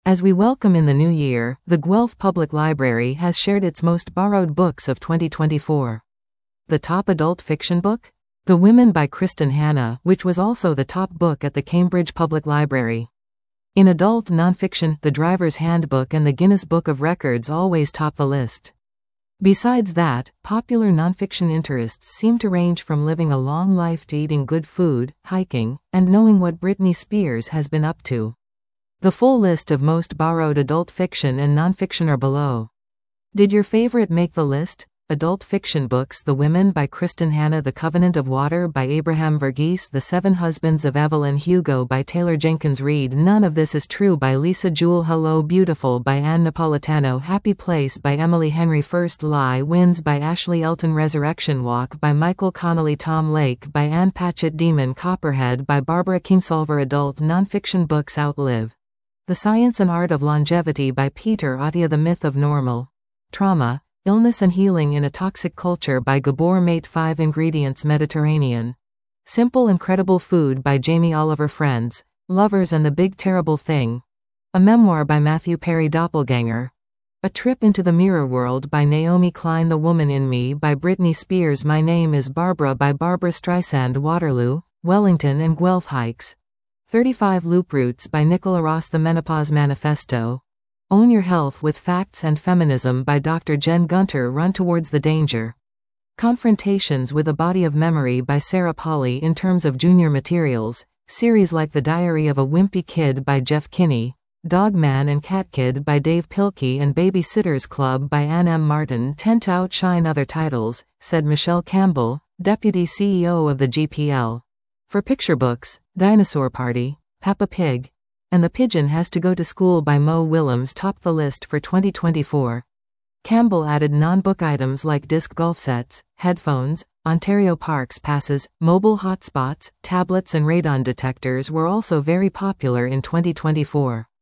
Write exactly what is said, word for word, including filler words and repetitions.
As we welcome in the new year, the Guelph Public Library has shared its most borrowed books of twenty twenty-four. The top adult fiction book? The Women by Kristen Hanna, which was also the top book at the Cambridge Public Library. In adult nonfiction, The Driver's Handbook and the Guinness Book of Records always top the list. Besides that, popular nonfiction interests seem to range from living a long life to eating good food, hiking, and knowing what Britney Spears has been up to. The full list of most borrowed adult fiction and nonfiction are below. Did your favorite make the list? Adult fiction books: The Women by Kristen Hanna, The Covenant of Water by Abraham Verghese, The Seven Husbands of Evelyn Hugo by Taylor Jenkins Reid, None of This Is True by Lisa Jewell, Hello Beautiful by Ann Napolitano, Happy Place by Emily Henry, First Lie Wins by Ashley Elton, Resurrection Walk by Michael Connolly, Tom Lake by Ann Patchett, Demon Copperhead by Barbara Kingsolver. Adult nonfiction books: Outlive, The Science and Art of Longevity by Peter Attia, The Myth of Normal Trauma, Illness and Healing in a Toxic Culture by Gabor Mate, Five Ingredients Mediterranean, Simple Incredible Food by Jamie Oliver, Friends, Lovers and the Big Terrible Thing, a memoir by Matthew Perry, Doppelganger, A Trip into the Mirror World by Naomi Klein, The Woman in Me by Britney Spears, My Name is Barbara by Barbra Streisand, Waterloo, Wellington and Guelph Hikes, thirty-five Loop Routes by Nicola Ross, The Menopause Manifesto, Own Your Health with Facts and Feminism by Doctor Jen Gunter, Run Towards the Danger, Confrontations with a Body of Memory by Sarah Polley. In terms of junior materials, series like The Diary of a Wimpy Kid by Jeff Kinney, Dog Man and Cat Kid by Dave Pilkey, and Babysitters Club by Ann M. Martin tend to outshine other titles, said Michelle Campbell, Deputy C E O of the G P L. For picture books, Dinosaur Party, Peppa Pig, and The Pigeon Has to Go to School by Mo Willems topped the list for twenty twenty-four. Campbell added non-book items like disc golf sets, headphones, Ontario Parks passes, mobile hotspots, tablets and radon detectors were also very popular in twenty twenty-four.